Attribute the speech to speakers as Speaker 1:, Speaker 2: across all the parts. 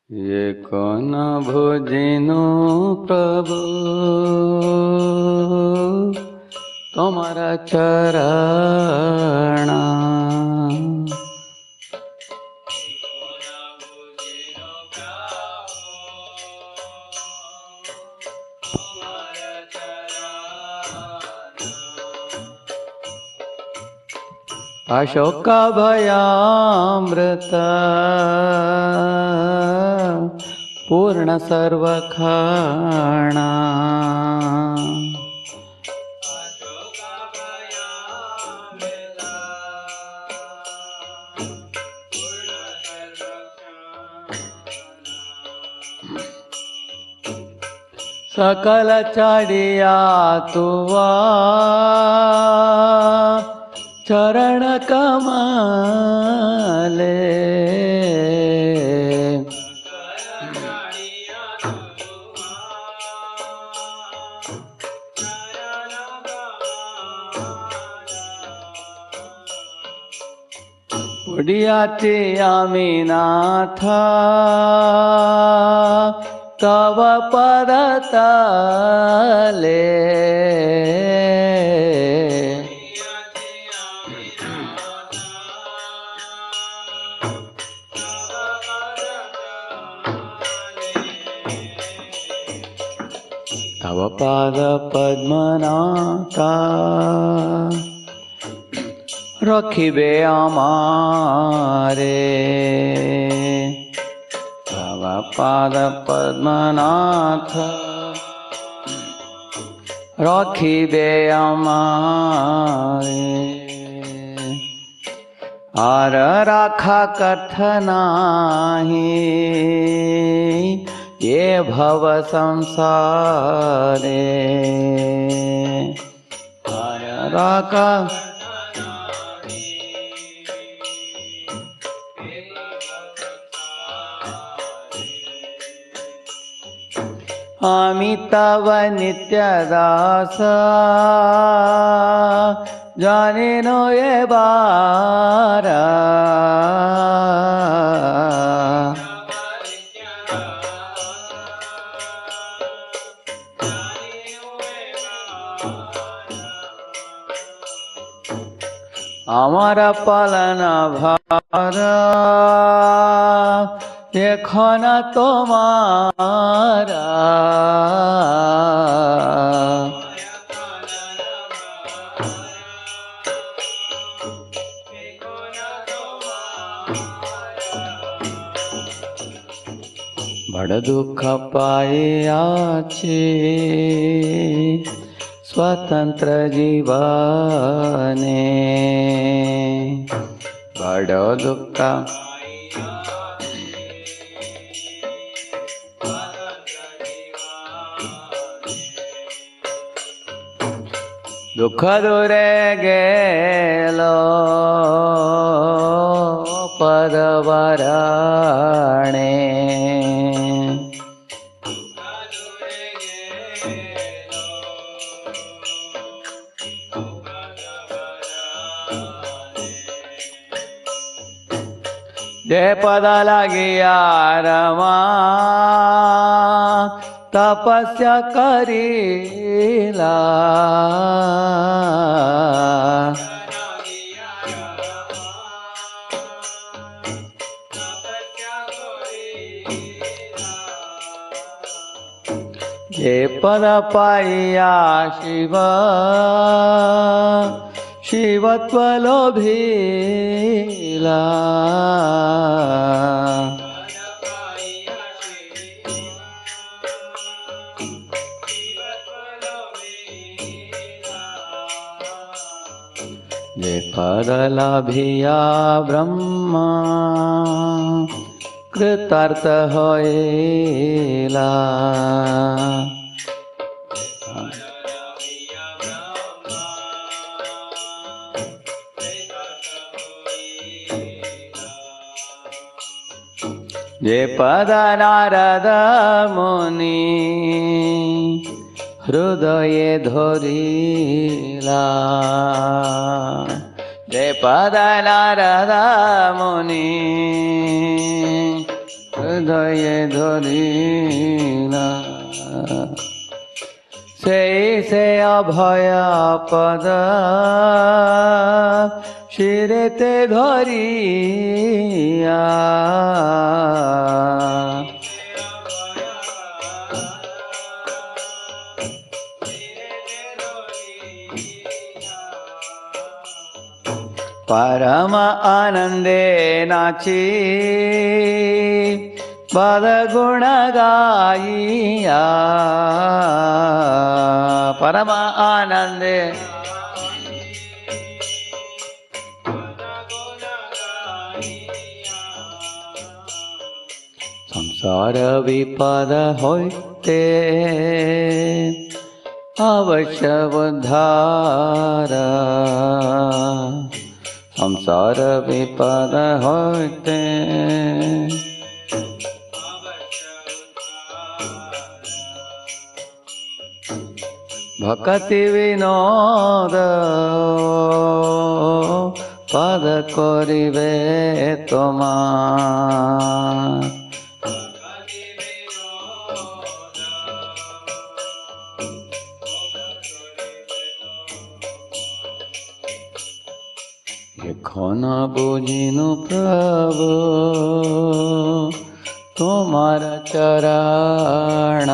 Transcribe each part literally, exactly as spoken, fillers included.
Speaker 1: एक न भोजिनो प्रभु तुम्हारा चरण अशोक भयामृत पूर्ण सर्वखाणा सकल चढ़िया तुआ चरण कमले उडियाते अमीनाथ तव पद तले तव पाद पद्मनाथा रखिबे आमारे तव पाद पद्मनाथ रखिबे आमारे आर राखा कथनाही ये भव संसारे आर राखा आमी तव नित्य दास जाने नो ये बारा हमारा पालन भार এখন তোমারা বড় দুঃখ পাইয়াছি स्वतंत्र जीवने बड़ दुःख दुःख दूरे गेलो परवरणे जे पद लागिया रमा तपस्या करीला जे पद पाइया शिव शिवत्व लोभिला जे पद लाभिया ब्रह्मा कृतार्थ होइला जे पद नारद मुनि हृदये धरिला जे पद नारद मुनि হৃদয়ে ধরিলা সেই সে অভয়া পদ শিরেতে ধরিয়া परम आनंदे नाची बद गुण गाइया परम आनंदे संसार विपद होते अवश्य उद्धार संसार विपद होते भक्ति विनोद पद करिबे तोमार এখন বুঝিনু প্রভু তোমার চরণ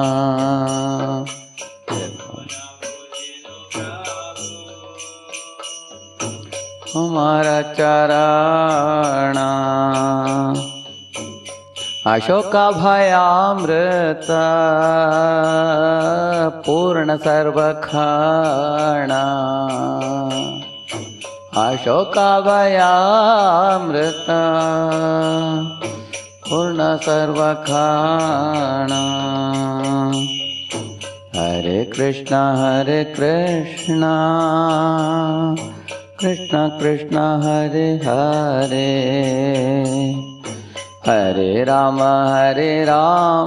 Speaker 1: তোমার চরণ अशोक भयामृत पूर्ण सर्वखाणा अशोक भयामृत पूर्ण सर्वखाणा हरे कृष्ण हरे कृष्ण कृष्ण कृष्ण हरे हरे हरे राम हरे राम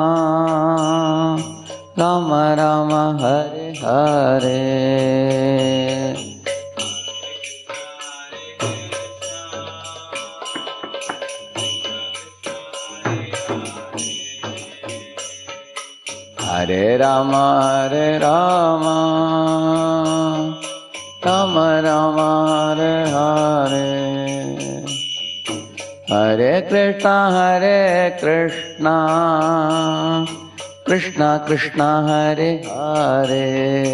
Speaker 1: राम राम हरे हरे हरे राम हरे राम राम राम हरे हरे हरे कृष्ण हरे कृष्ण कृष्ण कृष्ण हरे हरे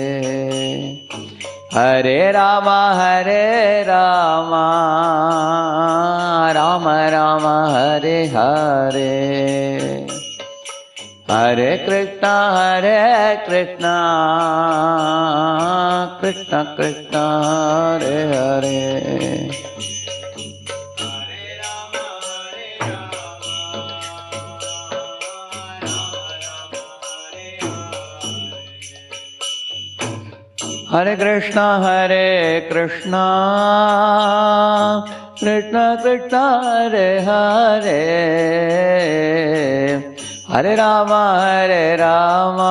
Speaker 1: हरे राम हरे राम राम राम हरे हरे हरे कृष्ण हरे कृष्ण कृष्ण कृष्ण हरे हरे हरे कृष्ण हरे कृष्ण कृष्ण कृष्ण हरे हरे हरे राम हरे राम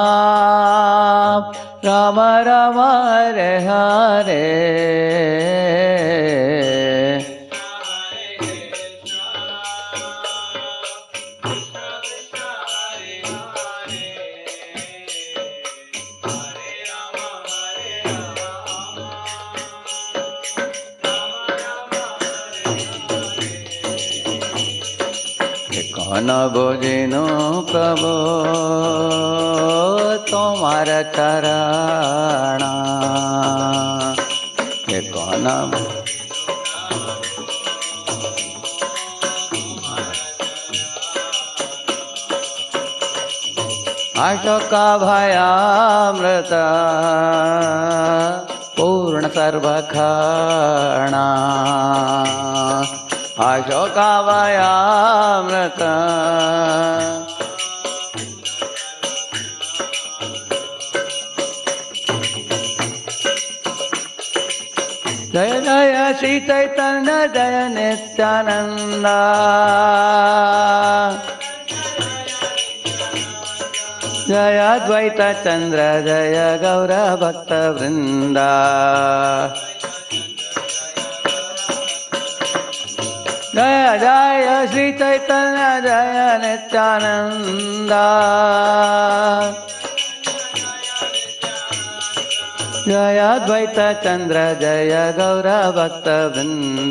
Speaker 1: राम राम हरे हरे कौन बुझिनु प्रभु तुम्हार चरण ये कौन अशोक भयामृत पूर्ण सर्वखाणा अशोक भयामृत जय जय श्री चैतन्य जय नित्यानंद जय अद्वैत चंद्र जय गौर भक्त वृंदा जय जय श्री चैतन्य जय नित्यानंद जय अद्वैत चंद्र जय गौर भक्त वृंद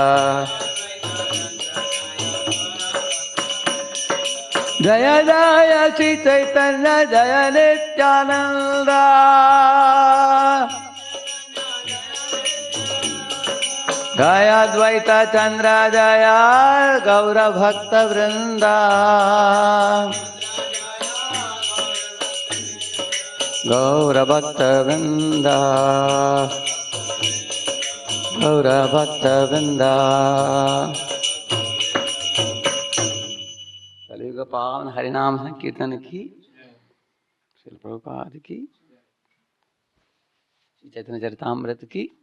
Speaker 1: जय जय श्री चैतन्य जय नित्यानंद जय अद्वैत चंद्र जय गौर भक्त वृंद गौर भक्त वृंद गौर भक्त वृंद। कलियुग पावन हरिनाम संकीर्तन की श्रील प्रभुपाद की, चैतन्य चरितामृत की।